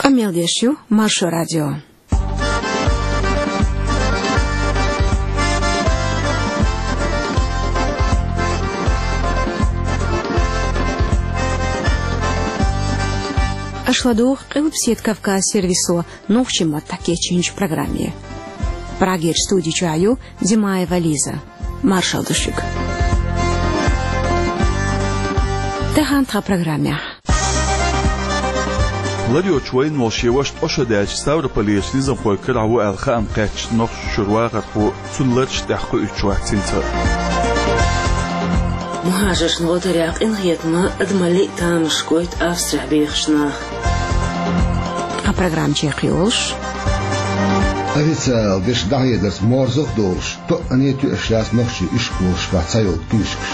Амелдешью, Маршо радио. Ашладух Элпсет Кавказ сервису нухчима таке чинч программе. Прагер студии чаю Димаева Лиза. Маршал Душик. Тахантра программе. Владио Чуайн волшевошт ошадяч Ставрополис Лиза Фойкраву Алхан Кач нох шурвагату Цунлерч тахку Учуактинца. مهاجرش نغطريق إن غيتنا أدمالي تامش كويت أفسرح بيخشنا. Программ Чехиолш. Официал беш дагедерс морзох дорш, то они ту эшлас нохши ишкул швацайол тушкш.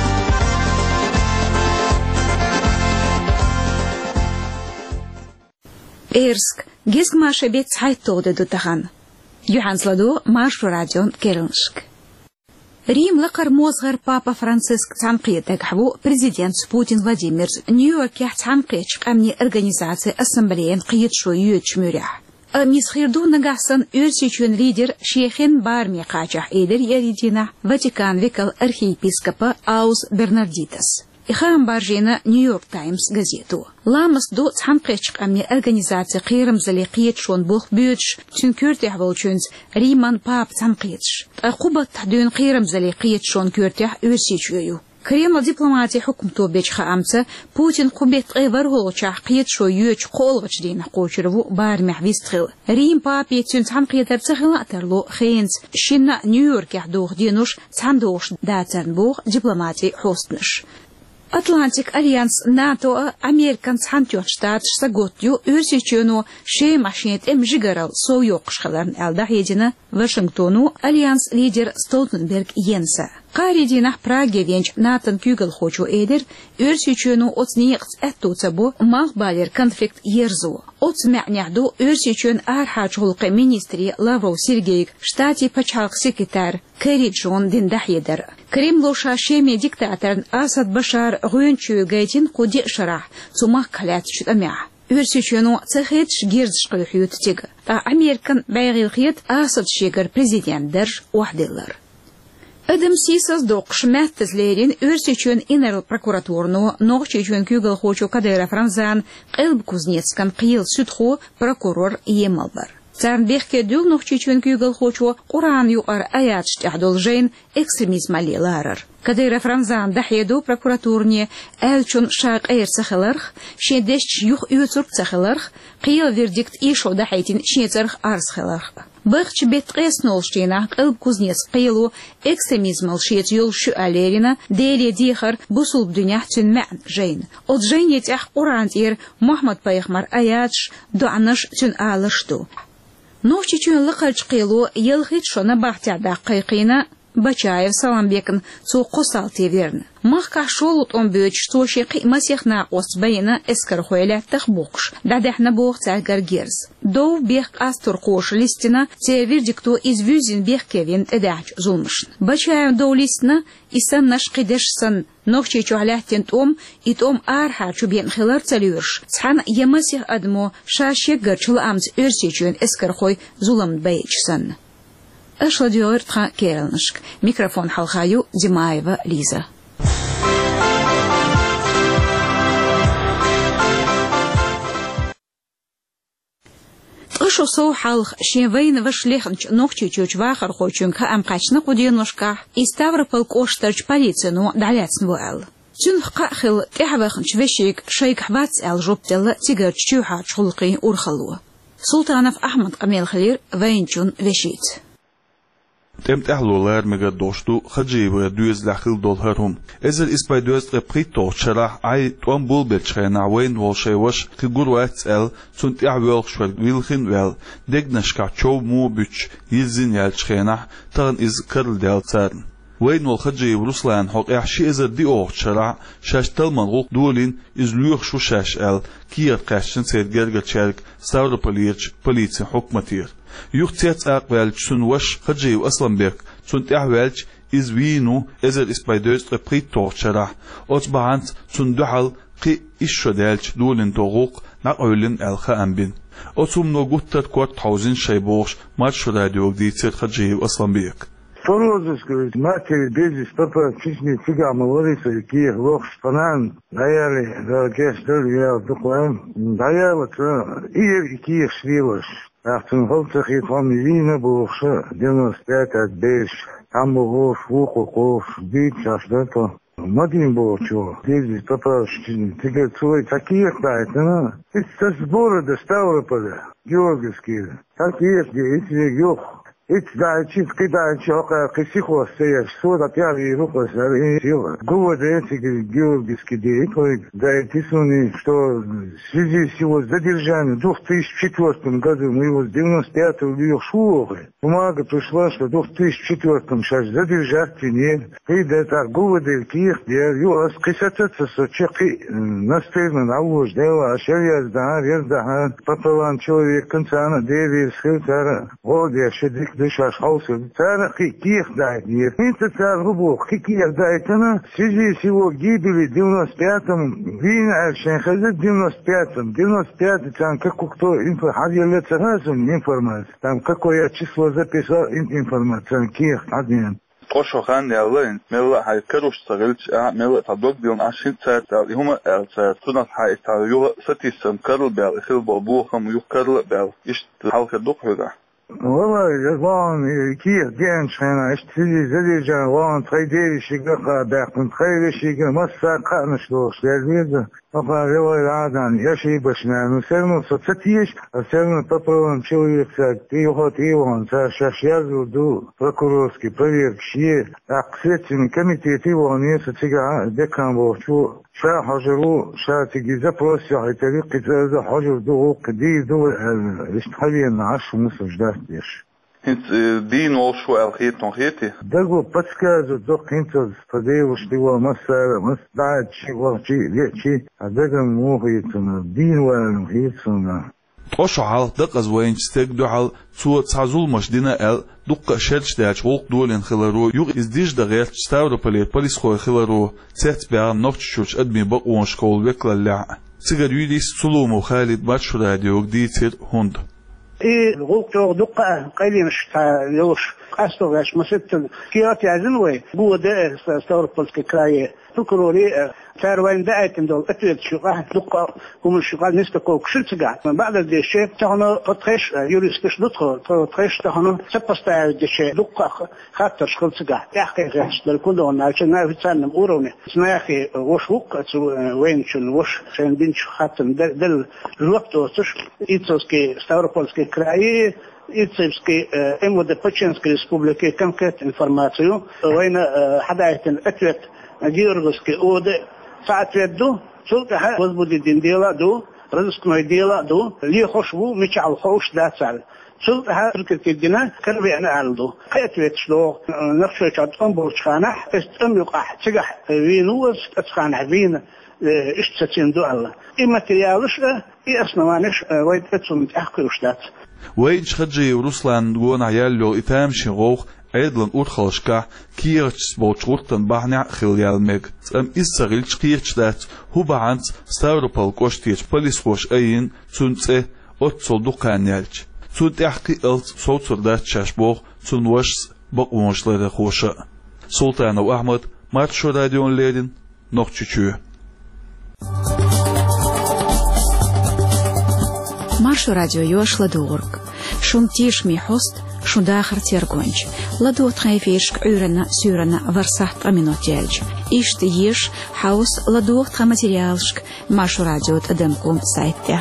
Эрск, гизгмаше бет цайтоде дутахан. Юхансладу Маршо радион Керншк. Рим лакар мозгар папа Франциск цанқиетек хаву президент Путин Владимир Нью-Йорке цанқиетч камни организации ассамблеен қиетшо юетчмюрях. Мисхирду нагасан үрсичун лидер Шейхин Барми Качах Эдер Яридина Ватикан викал архиепископа Аус Бернардитас. Ихам баржина Нью-Йорк Таймс газету. Ламас до цанқиетч камни организации қирам залиқиет шон бух бюдж тюнкюртех волчунз Риман пап цанқиетч. Акубат тахдюн қирам залиқиет шон кюртех үрсичую. Кремл дипломатия хукумту бечха амца Путин кубет эварголчах қиет шо юч қолғыч дейна қочырву бармях вистхил. Рим пап етсюн цанқиетер цахилатерлу хейнц шинна Нью-Йоркех дух денуш цандош дацарнбух дипломатия хостныш. Атлантик Альянс НАТО Американ Цантёштат Саготью Үрсичуну Шей Машинет Жигарал Союқшхаларн Алдахедина Вашингтону Альянс лидер Столтенберг Йенса. Каридинах Праге венч Натан Кюгел хочу Эдер Үрсичуну оцниекц Эттуцабу Махбалер конфликт Ерзу. Оцмяхняхду Үрсичун Архачулқы министри Лавров Сергеек штати пачалқ секретарь Кэриджон Диндахедер. Кремлоша шеме диктатор Асад Башар Гуенчу Гайтин Куди Шарах Цумах Калят Чутамя. Үрсичуну цехетш гирдшқы хюттиг. Американ байгилхиет Асад Шегар президент Держ Уахдиллар. Адам Сисас доқш мәттізлерін Үрсичун инерл прокуратурну Нохчичун Кюгел Хочу Кадыра Франзан Қылб Кузнецкан Қиыл Сүтху прокурор Емалбар. Царнбехке дюл Нохчичун Кюгел Хочу Құран юар аят штяхдол жейн экстремизм алиларар. Кадыра Франзан дахеду прокуратурне әлчун шақ әйр сахыларх, шедеш юх үйцурк сахыларх, қиыл вердикт ишо дахейтин шецарх арсхыларх. Бахч бет қеснолштина Қылб Кузнец қиылу экстремизмал шет юл шу алерина дере дихар бусулб дүнях түн мән жейн. От жейн етях Құран тер Мухаммад пайғмар аятш дуаныш түн алышту. Нохчичун лықалч қиылу елхит шона бахтяда қайқина Бачаев Саламбекин цу қосал теверн. Махка шолут он бөч цоши қимасехна осбайна эскархуэляттах бокш. Дадехна бог царгар герз. Дов бех астур кош листина те вердикту из вюзин бех кевин эдач зулмышн. Бачаев дов листина исан наш қидешсан нохчи чуаляхтен том и том арха чубен хилар цалюрш. Цхан ямасех адмо шашек гарчул амц өрсичун эскархуй зулам бэйчсан. Ашладиор тха Керншк. Микрофон халхаю Димаева Лиза. Тышо соу халх шевейн вашлехнч нохчи чуч вахар хочун ка амкачны куденушка и Ставрополь коштарч полицину даляцнвуэл. Тюн хқахил тяхвахнч вешик шейк хвац эл жоптел тигар чуха чхулқи урхалу. Султанов Ахмад Камел Халир вейнчун вешит. Темт أهلولار مجا دوشتو خجيبه دوز لخيل دولهرهم. إذا إسباي دوز قبريتو شرح عي توان بول بتشخين عوين والشيوش خجور واتسأل سنت أعوال شوال ويلخين ويل دقنشكا شو مو بيتش يلزين يالشخينح تغن إز كرل ديال تارن. وين والخجيب روسلان حق إحشي إذا دي أوغ شرح شاش تلمن غوق دولين إز لوخ شو شاش أل كير قاشن سيد جرجل شارك ستاوربوليرش بوليتسي حكمتير. يختيت أقبل سن وش خجيب أصلا بيك سنت أحوالش إز وينو إذا إسبايدوز قبريت توغ شرح أصبحانت سن دحل قي إيش دالش دولن توغوق نقولن الخا أمبين أصوم نوجودت كوت حوزين شيبوش ما شو ديوك دي تصير خجيه أصلا بيك Порозыскивать матери, бездись, папа, честный фига, молодцы, какие лох, шпанан, даяли, да, что я духлаем, даяла, и какие швилош. Ахтун холцах и фамилийно было все, 95 от беш, там было фуху, бить, а что-то. Мадин был чего, бездись, папа, тебе целый такие знает, ну, это сборы до Ставрополя, георгиевские, такие, эти ёх. It's кидает чока, кисихо стоишь, сода пьяный рука сарила. Говорят, эти георгиевские деятели, да эти суни, что в связи с его задержанием в 2004 году, мы его с 95-го в Шулове, бумага пришла, что в 2004 сейчас задержать нет. И да так, говорят, ких, я скисататься, что чеки настырно на ложь дела, а сейчас да, пополам человек конца на девять схилтара, вот я шедик. Дышаш хаусы, цара ких дает мир. Это царь глубок, ких дает она. В связи с его гибелью в 95-м, вина Шенхазы в 95-м, 95-й, там как кто информация, информация, там какое число записал информацию, ких один. قشوا خان يالين ملا هيكروش صغلش ملا تدوق ديون عشان ساعة هما ساعة سنة حياة يوه ستي سمكرل بيال خيل بابوهم يكرل بيال يشت حلقة دوق هذا والله وان كيف جان شينا اشتري زليجا وان تخيديري شيقا باقن تخيديري شيقا مسا قانش دوش لازميزا وقا رواي عادان يشي بشنا نسلم ستتيش سلم تطرون человек тихон шашязу ду прокурорский проверк шие следственный комитет его месяца тига декан бочу شا حجرو شا تجي زبروس يعني طريقة هذا حجر دو قدي دو استحالي نعش ونصف داش هنت دين وشو الخيط نخيتي دغو باسكاز دو هنت فدي وشتي مسا مسداد شي وشي ليشي هذا مو هيتنا دين ولا هيتنا قش على دقز وين تستجدو على صوت تعزول مش دينا ال دق شلش داش وق دولن خلارو يوغ ازديش دغيت ستاوروبولي بوليس خو خلارو تسات بيع نوتشوش ادمي بقون شكول وكلا سيجر يديس سلومو خالد ماتش راديو ديتر هوند ايه غوكتو دقة قيلي مش يوش قاستو غاش مسيت كياتي عزنوي بو ده ستاوروبولسكي كراي تكروري تاروين دايتن دول اتويت شقاه دقة هم الشقال نستقو كشلتقع من بعد الدشي تهنا تطخش يوريسكش دخل تطخش تهنا سبستا الدشي دقة خاطر شخلتقع يحكي غاش بالكلون عشان نعرف تسلم اوروني سناخي وش وق وين شن وش عشان بنش خاطر دل الوقت وتش ايتسكي ستاوروبولسكي كراي إتسبسكي إمود باتشنسكي ريسبوبليكي كم كانت إنفورماتيو وين حدايتن أتوت جيورغسكي أود ساعة يدو سلطة وزبودي دين ديلا دو رزقنا ديلا دو لي خوشبو مش على الخوش لا سال سلطة تركت الدنا كربي أنا عالدو قيت شلو نفسه شاد أمبورش خانح استم يقع تجح وينوز أتخانح بين اشتتين دو الله إما تريالش إسنا مانش ويد أتسو متأخرش دات ويج خجي روسلان جون عيالو إتام شغوخ أيضاً أرخلشكا كيرتش بوتشورتن بحنع خليال ميج أم إسرائيلش كيرتشلات هو بعند ستاوروبول كوشتيش بوليسوش أين تونتse أتصل دقانيالش تونت أحكي ألت صوت سردات شاشبوغ تونوش بقونش لرخوشة سلطان وأحمد ماتشو راديون ليدن نوخشيشو Маршу радио ёш ладуург. Шун тиш ми хост, шун дахар тергонч. Ладу тхайфиш к'юрана сюрана варсахт аминотельч. Ишт еш хаус ладу тха материалшк. Маршу радио тадемкум сайтте.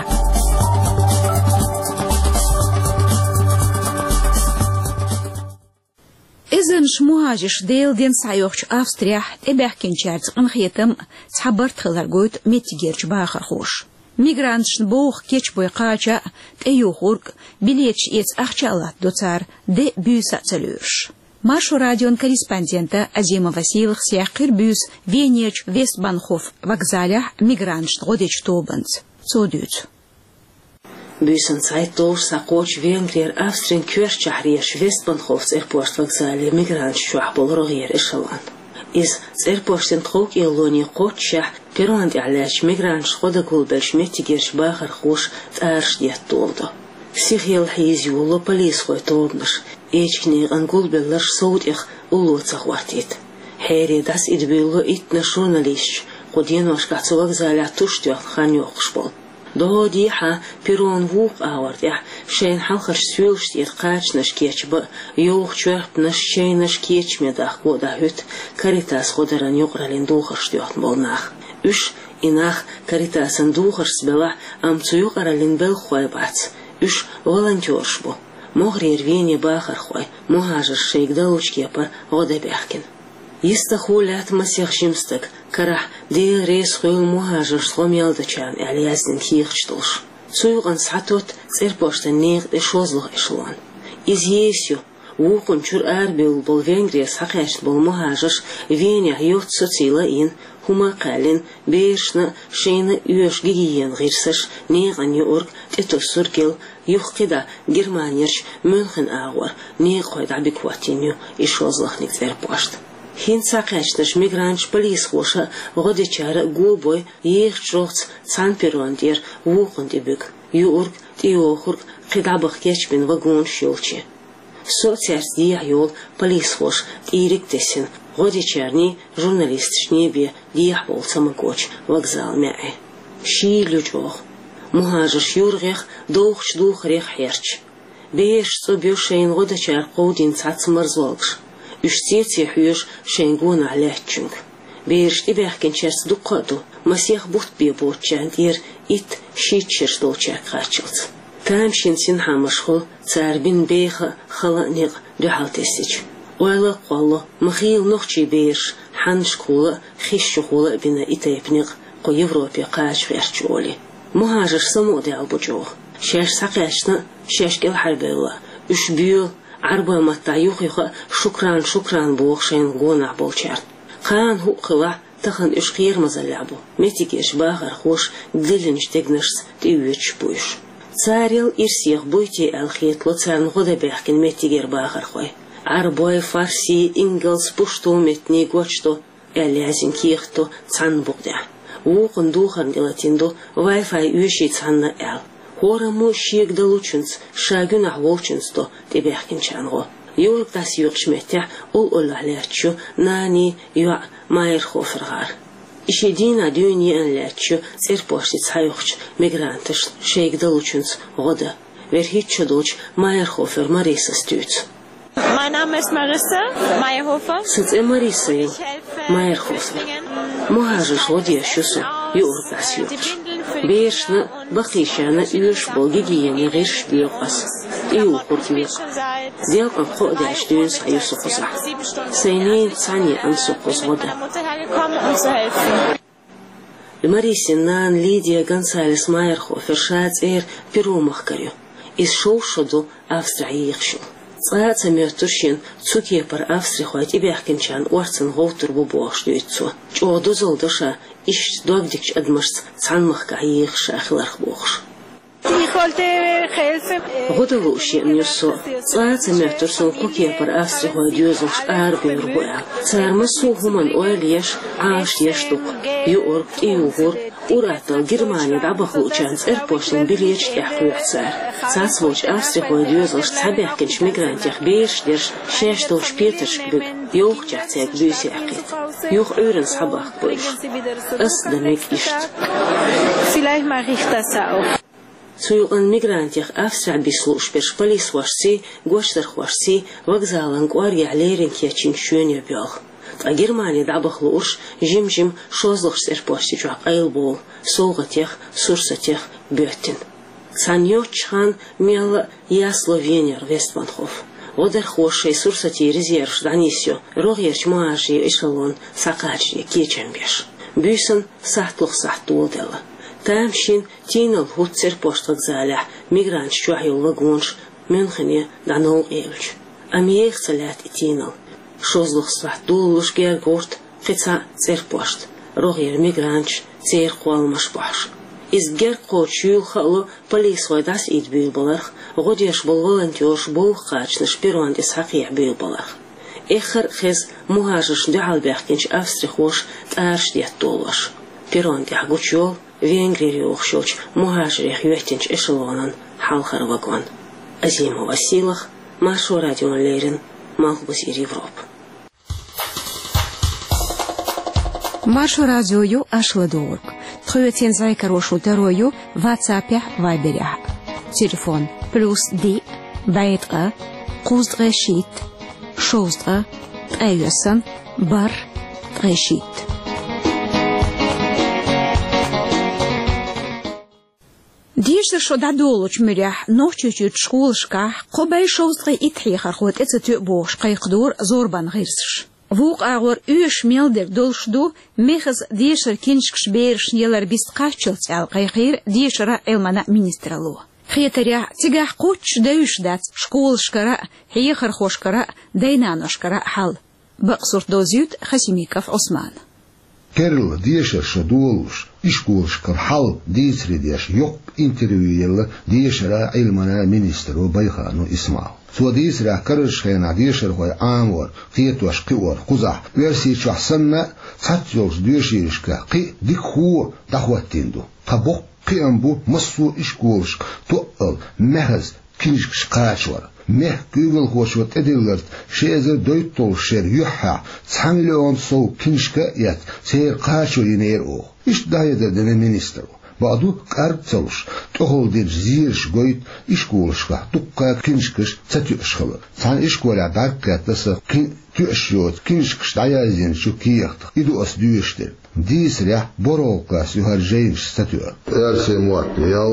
إذن شمواجش ديل دين سايوخش أفستريح تباحكين شارت انخيتم تحبرت خلرقوت ميتيجيرش باخر خوش. ميغرانتش بوخ كيتش بويقاچا تيوخورك بليتش إيتس أخشالات دوتار دي بيوسا تلوش. Маршу радион корреспондента Азима Васильевых сяқыр бюз Венеч Вестбанхоф вокзалях мигрантш годеч тобанц. Цодют. Бюсен Zeitung сакоч Венгрия Австрия Кёрчахриеш Вестбанхофс Airport вокзале мигрантш шуахбол рогер эшелан. إز تربوشتن تخوك إلوني قوتشح بيروند علاش ميغرانش خدا كل بالش متيجرش باخر خوش تارش ديت طولده سيخيل حيز يولو بوليس خوي طولنش إيجكني أنقول بلش صوت إخ أولو تخواتيت حيري داس إدبيلو إتنا شورناليش قدين واشكات وغزالة تشتوخ خانيو خشبول دو ديحا بيرون ووق آورديح شين حلقش سويلش دير قاچ نشكيش با يوخ چوخ نشين نشكيش ميداخ قودا هوت كاريتاس خودران يقرالين دوخش ديوخن بولناخ اش إناخ كاريتاسن دوخش سبلا أمتو يقرالين بل خوي بات اش волонтерш бо مغرير ويني باخر خوي مهاجر شيك دلوچ كيبر غودا بيحكن يستخولات مسيخ شمستك كرح دي ريس خوي مهاجر سلوم يلدچان عليازن كيخشتلش سويغن سحتوت تربوشتن نيغ شوزلغ إشلوان إز يسيو ووقن چور أربيل بول فينغريس حقاشت بول مهاجرش ويني هيوت سوتيلا إن هما قالين بيرشنا شينا يوش جيجيين غيرسش نيغن يورك تتوسر كيل يوخكدا جرمانيرش مونخن آغور نيغ خويد عبيكواتينيو إشوزلغ نكتر بوشت هين ساقاشتش ميغرانش بوليس خوشا غودي چارا گوبوي يخ چوخت سان بيروندير ووقن ديبك يورك تيوخورك قدابخ كيش بين وغون شيولچي соцсерс дия йол полис хош ирик тесин годи черни журналистични бе дия болсам коч вокзал мяэ ши лючох мухажиш юргех дух рех херч беш со бюшейн года чар qodin цацмар золгш үштети хюш шенгун алячинг беш ибехкен черс дукаду масех бут бе бочан дер ит шичерш долчак хачылц تامشين سين حامشخو تاربين بيخ خلانيق دحالتسيج ولا قالله مخيل نخشي بيرش حنش كولا خيش كولا بنا إتايبنيق قو يوروبي قاش فيرشولي مهاجر سمودي البجوه شاش ساقاشنا شاش كل حربيلا اش بيو عربا متايوخيخ شكران بوخشين غونا بولشار خان هو خلا تخن اش خير مزلعبو متيكيش باخر خوش دلنش تجنشس تيويتش بوش царил ирсих буйти алхит лоцан года бехкен метигер бахар хой арбой фарси ингелс пушту метни гочто элязин кихто цан бугда уқын духан гелатинду вайфай үйши цанна эл хораму шиек далучинс шагун ахволчинсто тебехкен чанго юрк тас юқшметя ул оллахлерчу нани юа майер хофергар إشيدينا دنيا لاتشو سيربوشتي تسايوخش ميغرانتش شيك دلوچنس غدا ورهيتش دوچ مايرهوفر ماريسا ستوت Mein Name ist Marissa Meyerhofer. Sitz Marissa Meyerhofer. مهاجر ودي شوسو يورقاس يوخش بيشنا بقيشانا يوش بولجيجيني غيرش بيوقاس يوقف يوق ديال أنخو داش دين سايوسو خصح سينين ثانية أنسوقوس غدا الماريسينان ليديا غونساليس مايرهوفر شات بيرومخكريو إز شوشدو أفسترعي يخشو صاحت ميرتوشين تسوكي بر أفستري خوات إبيحكن شان وارتن غوتر ببوش دويتسو جو دوزل دوشا إش دوغديكش أدمرس تسعن مخكعي يخش أخلارخ بوخش غدا لوشي نيوسو صاحت ميرتوشين كوكي بر أفستري خوات يوزنش أربي ربوع صار مسو همان أوليش عاش يشتوك يورك إيوغور وراتل جرماني دعبخلو جانس إربوشن بليش تحقوق صار ساسوش أفستري خوات يوزنش تحبيحكنش ميغرانتيخ بيش ديرش شاشتوش بيترش بيك يوخ جاتيك بيسي أقيد يوخ أورن صحباخ بوش أصدمك إشت Vielleicht mache ich das auch. سويقن ميغرانتيخ أفسترع بيسلوش بيش بوليس واشسي غوشتر واشسي وغزالن قواري عليرن كياتشين شوين يبيوغ Германия дабахлуш жим шозлых серпости жак айлбол солгатех сурсатех бёттин саньёчхан мела я словенер вестманхоф одер хошей сурсати резерв данисё рогерч мааши эшелон сакачи кечембеш бюсен сахтлух сахтулдела тамшин тинол хутцер пост вокзаля мигрант чуахил вагонш мюнхене данол элч амиех салят тинол شوزلخ صح دولش گیر گورت قطع زیر پشت روغیر میگرانچ زیر خوال مشباش از گیر قوچیل خالو پلیس ویداس اید بیل بلخ غودیش بول ولنتیوش بول خاچ نش پیروان دس حقیع بیل بلخ إخر خز مهاجرش دعال بيحكينش أفسري خوش تارش ديت طولوش بيرون دي حقوشيول فينغري يوخشوش مهاجري خيوتينش إشلونان حال خرواقوان أزيمو وسيلخ مارشو راديون ليرن مالبوس إيروب مارشو راديو أشلدورك تخوتين زايكر وشوترويو واتسابيح وайберях تليفون +دي بايتقا قوزدغا شيت شوزدغا تأيوسن بار تغيشيت ديش شو دادولوش مريح نوشتشوت شكولشكا قباي شوزدغا إتحيخر خوت إتسا بوش قيقدور زوربان غيرسش ووق أغور ميلدر دولشدو ميخز ديشر كينشكش بيرش يلر بيست قاشلت على قيقير ديشر إلمانا مينسترالو خيتريا تيجاح قوتش دايش دات شكول شكرا هيخر خوش كرا دينانو شكرا حال بقصر دوزيوت خسيميكوف عثمان كيرل ديشر شدولش إشكولش كرحال ديسري ديش يوق انتريو يلا ديشر علمنا مينسترو بيخانو اسماعو سو ديسري كرش خينا ديشر هو آمور قيتوش قور قزح ويرسي شحسنا تاتيوش ديشيرشكا قي ديك هو دخواتيندو قبوق قيامبو مصو إشكولش تقل مهز كينشكش قاشور مه جوجل خوشوت اديلرت شيزر دويتول شير يحا تساملون سو كينشكا يات سير قاشو ينير او إش دايدر دنه مينسترو بعدو قرب تلوش تقول دير زيرش قويت إشكولشكا تقا كينشكش تتيوشخل تان إشكولا داركا تسا تيوشيوت كينشكش دايازين شو كيخت إدو أسدوشتر ديس ريح بروكا سيهرجينش ستيور Erse material,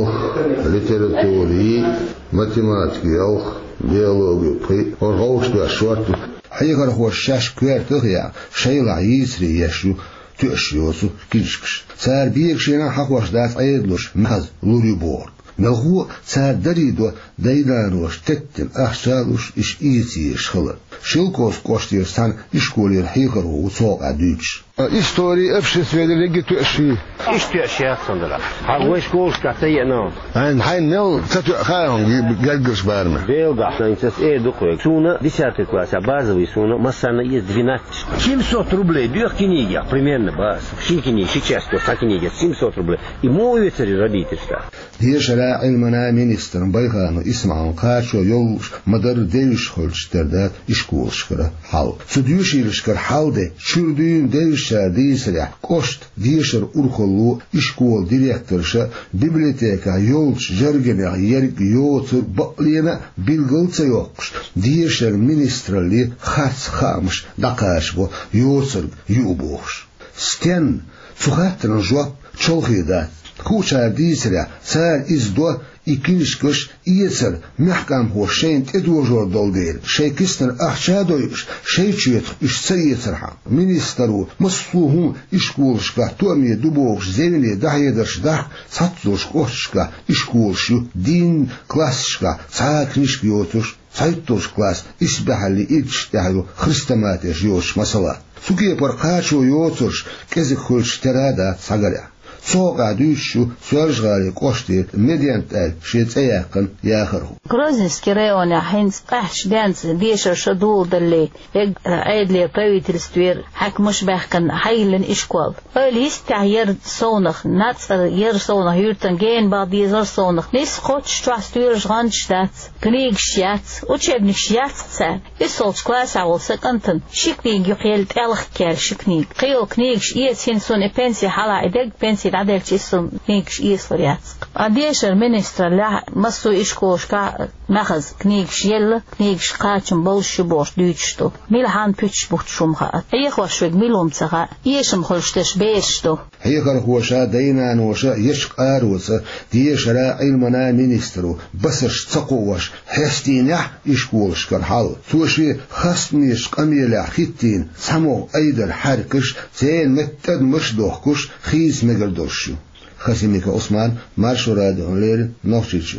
literaturي, математикал, биологию, оргоушта шварту. حيغر هو الشاش كويرتغ يا شيلا يسري يشو تيوشيوسو كينشكش سار بيكشينا حقوش دات عيدلوش مخز لوريبورغ نهو سار دريدو دايدانوش تتن أحشالوش إش إيسيش خلق شلكوس كوشتير سان إشكولير حيغر هو صوق عدوش Истории общественной регитуации. История сондра. Хагой школка тайно. Хайн нел татуахаон гальгаш барма. Белга, санцес духой. Суна 10 класс, базовый суна, массана есть 12. 700 рублей, 2 книги, примерно баз. Все книги сейчас, то книги 700 рублей. И моются родительство. ديشرا علمنا مينستر بايخانو اسمعون قاشو يولش مدر ديش خلشتردات إشكولشكرا حال سديوشيرشكر حال ده شردين ديشا ديسريح كوشت ديشر أرخلو إشكول ديريكترشا بيبليتيكا يولش جرغنيا يرق يوتر بقلينا بيلغلتا يوقش ديشر مينستر لي خاص خامش دقاشبو يوتر يوبوش ستين تخاترن جواب چولخيدات كوشا ديسريا سال إزدو إكينشكش إيسر محكم هو شين تدوجور دولدير شي كستر أحشادويش شي تشيت إش سيسرها مينسترو مصفوهم إشكولشكا تومي دوبوش زيني دايدرش داح ساتلوش كوشكا إشكولشو دين كلاسشكا ساكنش بيوتوش سايتوش كلاس إسبحالي إتشتهلو خريستماتيش يوش مسلا سوكي برقاشو يوتوش كزي خلش ترادا ساقريا سوق عدوشو سورجغالي قوشتي مدينت شيت اياقن ياخره Грозинский район حين قحش دانس ديشر شدول دلي عيد لي правительстве حك مش بحكن حيلن إشكوال قال يستعير صونخ ناتسر ير صونخ يرتن جين بعد يزر صونخ نيس خوت شتراستوير جانشتات كنيج شيات وشبنك شيات سان يسولت كلاس عول سكنتن شكنيج يقيل تالخ كال شكنيج قيل كنيج إيتين سون بنسي حلا إدق بنسي العدل تيسون كنيج إيسلريات عديشر منستر لا مسو إشكوش كا مخز كنيج شيل كنيج قاتم بولش بوش دوتشتو ميلهان بيتش بوتشومها يخوش ميلوم تسغا يشم خلشتش بيشتو هيخر هو شا دينا نوشا يشق آروسا ديشرا علمنا مينسترو بسش تقوش حستينح إشكولش كرحال توشي خصميش قميلا خيتين سمو أيدر حركش زين متد مشدوخكش خيز مقردوشو خسيميك عثمان مارشو راديو لير نوشيشو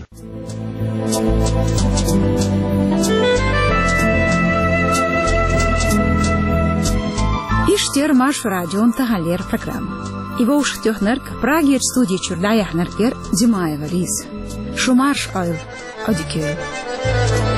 Иштер Марш радион Тагалер программа. Его уж тёхнерк Праге студии Чурдая Хнеркер Димаева Лиз. Шумарш Ойл Одикер.